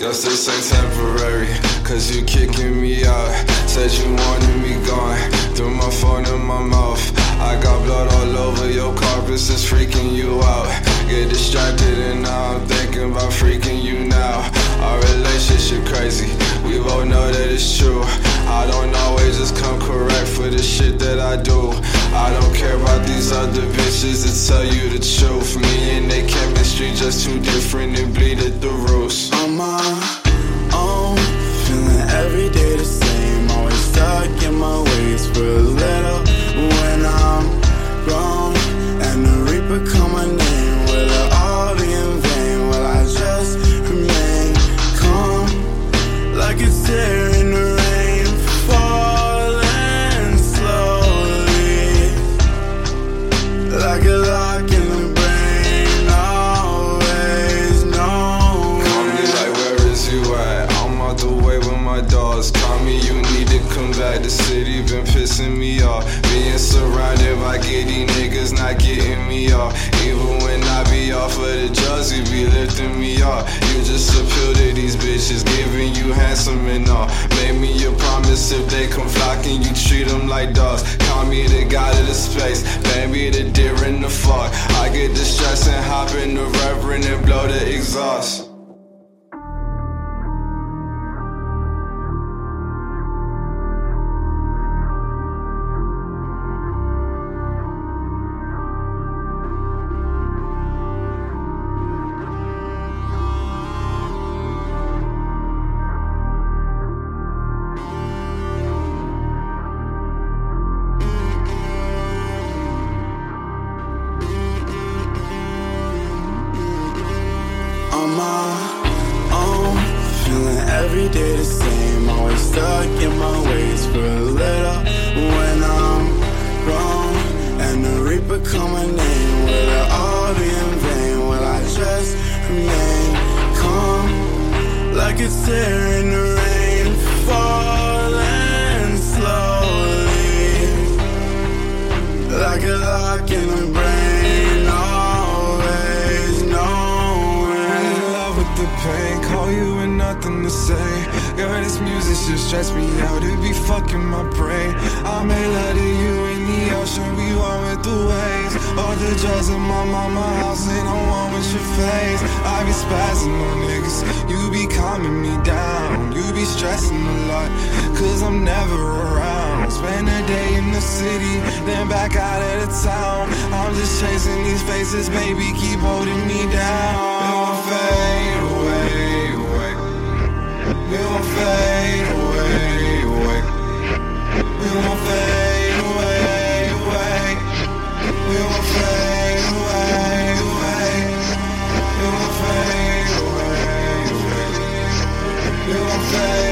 Guess this ain't temporary, cause you kicking me out. Said you wanted me gone, threw my phone in my mouth. I got blood all over your carpets, it's freaking you out. Get distracted and now I'm thinking about freaking you now. Our relationship crazy, we both know that it's true. I don't always just come correct for the shit that I do. I don't care about these other bitches to tell you the truth. Me and their chemistry just too different and bleed at the roots. On my own, feeling every day the same. Always stuck in my ways for a little. When I'm grown and the reaper call my name, will it all be in vain? Will I just remain calm like it's there in the rain, falling slowly like a lock in the brain, always know. Call me like, where is you at? I'm out the way with my dogs. Call me, you need to come back. The city been pissing me off. Being surrounded by giddy niggas not getting me off. Even when I be off of the drugs, you be lifting me off. You just appeal to these bitches, giving you handsome and all. Make me a promise if they come flocking, you treat them like dogs. Call me the god of the space, baby the deer in the fog. I get distressed and hop in the reverend and blow the exhaust. On my own, feeling every day the same. Always stuck in my ways for a little. When I'm grown and the reaper call my name, will it all be in vain? Will I just remain calm like it's there in the rain, falling slowly like a lock in the brain, always knowing. The pain, call you with nothing to say. Girl, this music should stress me out, it be fucking my brain. I made love to you in the ocean, we walk with the waves. All the drugs in my mama house, ain't no one with your face. I be spazzing on niggas, you be calming me down. You be stressing a lot, cause I'm never around. Spend a day in the city, then back out of the town. I'm just chasing these faces, baby, keep holding me down. It won't fade away, away. It won't fade away, away. It won't fade away, away. It won't fade away, away. It won't fade away, away. It won't fade.